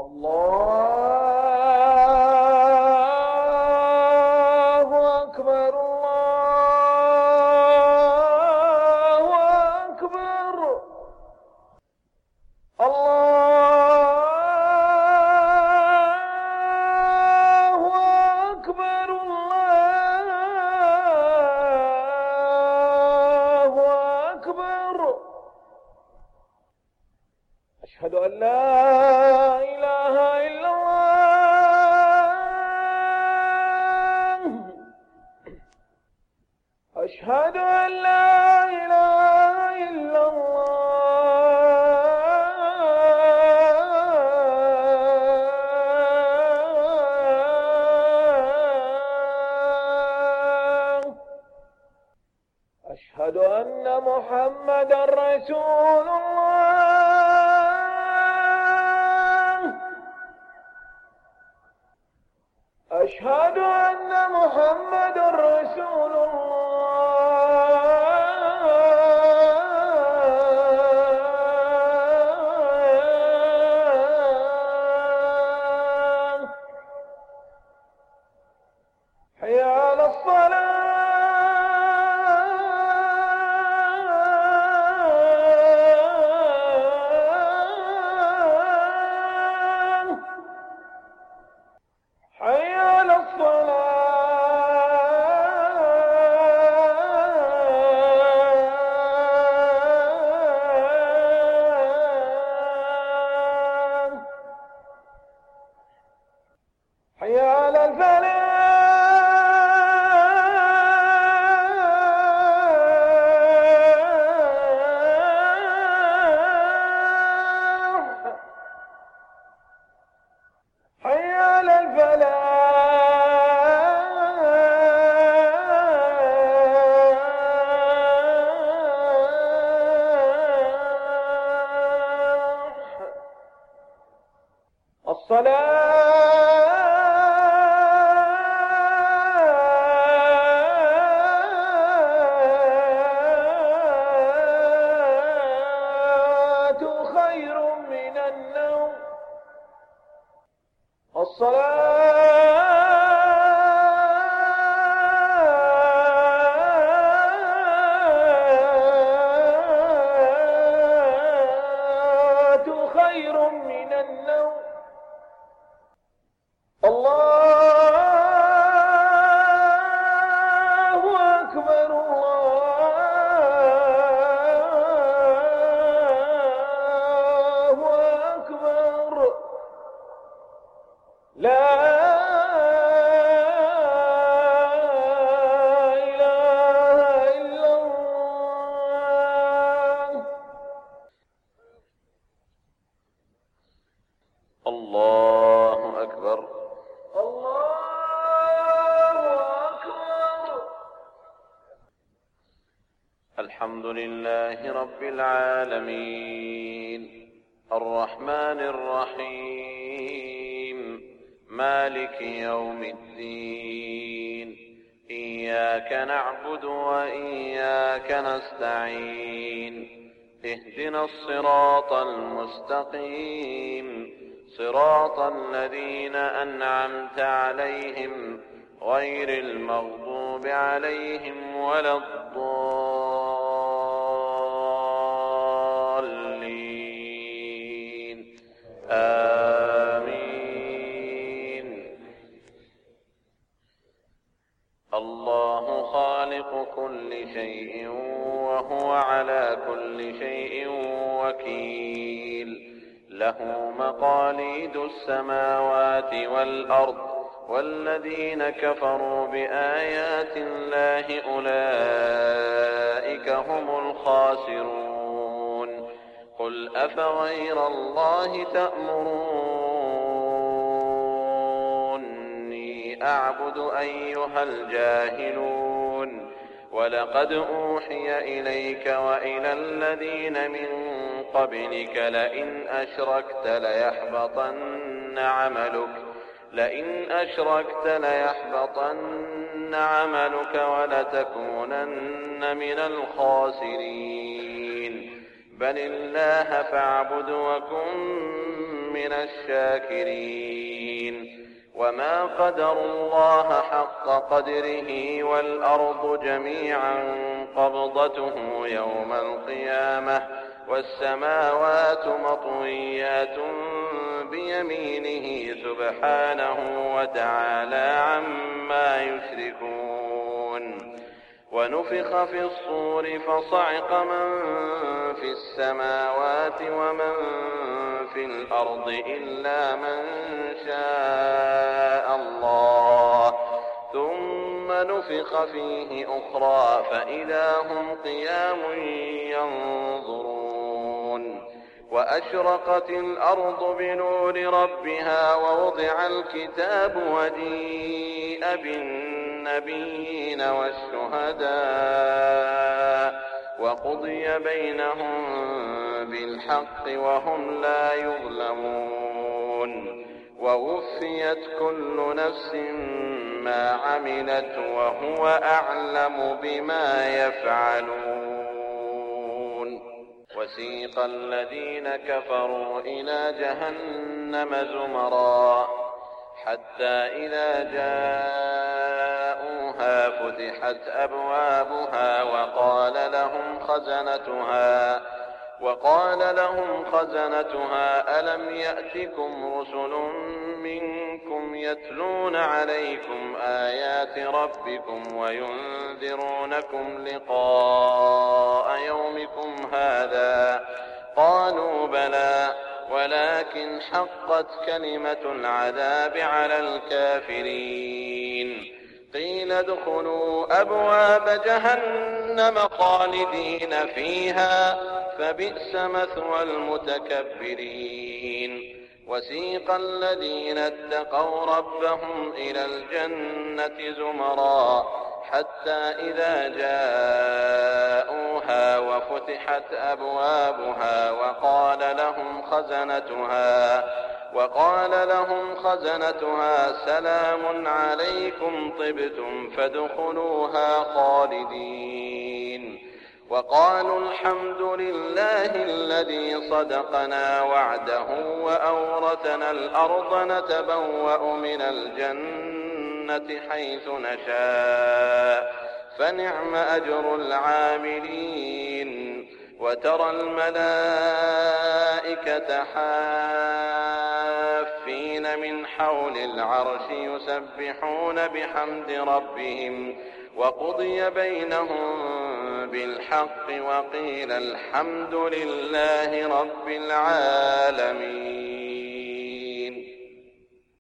الله أكبر الله أكبر الله أكبر الله أكبر أشهد أن لا إله إلا الله أشهد أن لا إله إلا الله أشهد أن محمدا رسول الله أشهد أن محمدا رسول الله حي على الصلاة حي على الصلاة حي على الفلاح حي على الفلاح الصلاة خير من النوم الصلاة خير من النوم الله أكبر الله أكبر لا إله إلا الله الله أكبر الله أكبر الحمد لله رب العالمين الرحمن الرحيم مالك يوم الدين إياك نعبد وإياك نستعين اهدنا الصراط المستقيم صراط الذين أنعمت عليهم غير المغضوب عليهم ولا الضالين آمين الله خالق كل شيء وهو على كل شيء وكيل له مقاليد السماوات والأرض والذين كفروا بآيات الله أولئك هم الخاسرون قل أفغير الله تأمروني أعبد أيها الجاهلون ولقد أوحي إليك وإلى الذين من قبلك لئن أشركت ليحبطن عملك ولتكونن من الخاسرين بل الله فاعبد وكن من الشاكرين وما قدروا الله حق قدره والأرض جميعا قبضته يوم القيامة والسماوات مطويات بيمينه سبحانه وتعالى عما يشركون ونفخ في الصور فصعق من في السماوات ومن في الأرض إلا من شاء الله ثم نفخ فيه أخرى فإذا هم قيام ينظرون وأشرقت الأرض بنور ربها ووضع الكتاب وجيء بالنبيين والشهداء وقضي بينهم بالحق وهم لا يظلمون ووفيت كل نفس ما عملت وهو أعلم بما يفعلون وسيق الذين كفروا إلى جهنم زمرا حتى إذا جاءوها فتحت أبوابها وقال لهم خزنتها ألم يأتكم رسل منكم يتلون عليكم آيات ربكم وينذرونكم لقاء يومكم هذا قالوا بلى ولكن حقت كلمة العذاب على الكافرين قيل ادخلوا أبواب جهنم خالدين فيها فبئس مثوى المتكبرين وسيق الذين اتقوا ربهم إلى الجنة زمرا حتى إذا جاءوها وفتحت أبوابها وقال لهم خزنتها سلام عليكم طبتم فادخلوها خالدين وقالوا الحمد لله الذي صدقنا وعده وأورثنا الأرض نتبوأ من الجنة حيث نشاء فنعم أجر العاملين وترى الملائكة حافين من حول العرش يسبحون بحمد ربهم وقضي بينهم بالحق وقيل الحمد لله رب العالمين.